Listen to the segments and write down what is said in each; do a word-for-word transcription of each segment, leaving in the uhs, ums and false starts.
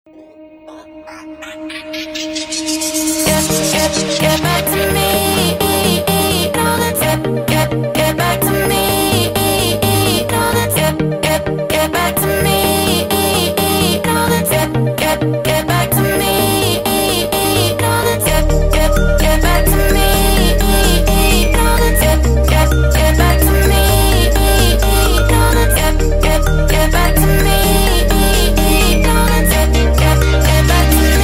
Get back to me, know that get, get, get back to me, know that get, get, get back to me, know that get, get, get back to me, know that get, get, get back to me, know that get, get, get back to me, know that get, get, get back to me, know that get, get, get back to me.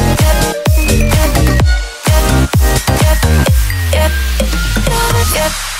Yep.